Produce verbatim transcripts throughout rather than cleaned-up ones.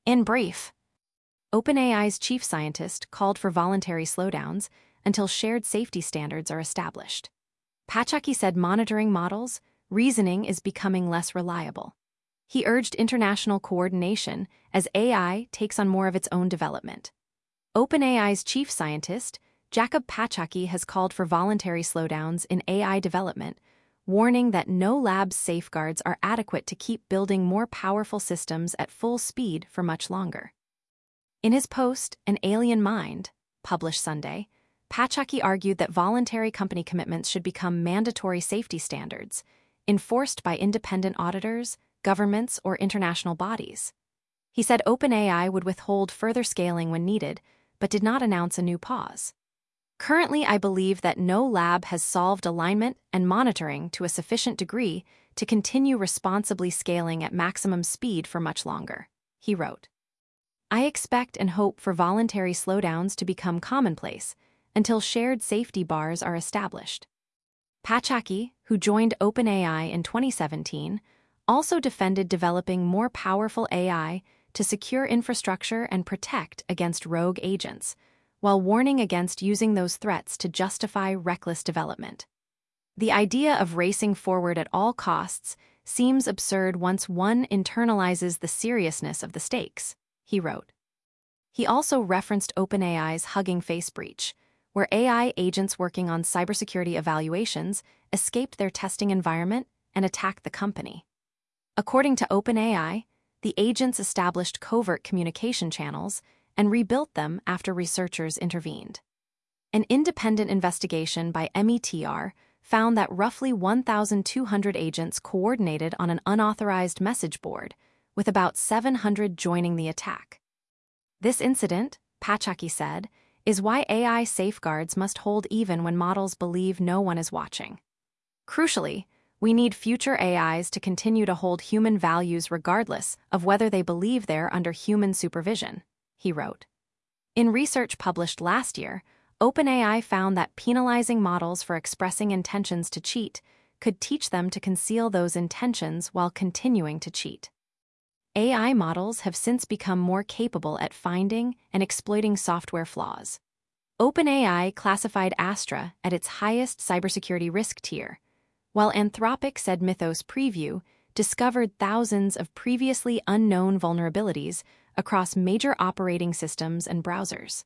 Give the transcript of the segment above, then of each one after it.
In brief, OpenAI's chief scientist called for voluntary slowdowns until shared safety standards are established. Pachaki said monitoring models, reasoning is becoming less reliable. He urged international coordination as A I takes on more of its own development. OpenAI's chief scientist, Jacob Pachaki, has called for voluntary slowdowns in A I development, warning that no lab's safeguards are adequate to keep building more powerful systems at full speed for much longer. In his post, An Alien Mind, published Sunday, Pachaki argued that voluntary company commitments should become mandatory safety standards, enforced by independent auditors, governments, or international bodies. He said OpenAI would withhold further scaling when needed, but did not announce a new pause. Currently, I believe that no lab has solved alignment and monitoring to a sufficient degree to continue responsibly scaling at maximum speed for much longer, he wrote. I expect and hope for voluntary slowdowns to become commonplace until shared safety bars are established. Pachaki, who joined OpenAI in twenty seventeen, also defended developing more powerful A I to secure infrastructure and protect against rogue agents, while warning against using those threats to justify reckless development. The idea of racing forward at all costs seems absurd once one internalizes the seriousness of the stakes, he wrote. He also referenced OpenAI's Hugging Face breach, where A I agents working on cybersecurity evaluations escaped their testing environment and attacked the company. According to OpenAI, the agents established covert communication channels and rebuilt them after researchers intervened. An independent investigation by M E T R found that roughly one thousand two hundred agents coordinated on an unauthorized message board, with about seven hundred joining the attack. This incident, Pachaki said, is why A I safeguards must hold even when models believe no one is watching. Crucially, we need future A Is to continue to hold human values regardless of whether they believe they're under human supervision, he wrote. In research published last year, OpenAI found that penalizing models for expressing intentions to cheat could teach them to conceal those intentions while continuing to cheat. A I models have since become more capable at finding and exploiting software flaws. OpenAI classified Astra at its highest cybersecurity risk tier, while Anthropic said Mythos Preview discovered thousands of previously unknown vulnerabilities across major operating systems and browsers.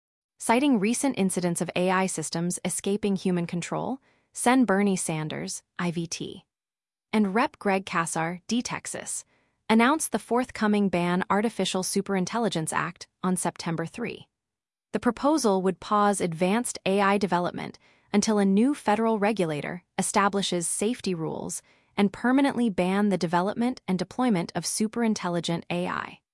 Citing recent incidents of A I systems escaping human control, Sen Bernie Sanders, I V T, and Representative Greg Casar, D Texas, announced the forthcoming Ban Artificial Superintelligence Act on September third. The proposal would pause advanced A I development until a new federal regulator establishes safety rules and permanently ban the development and deployment of superintelligent A I.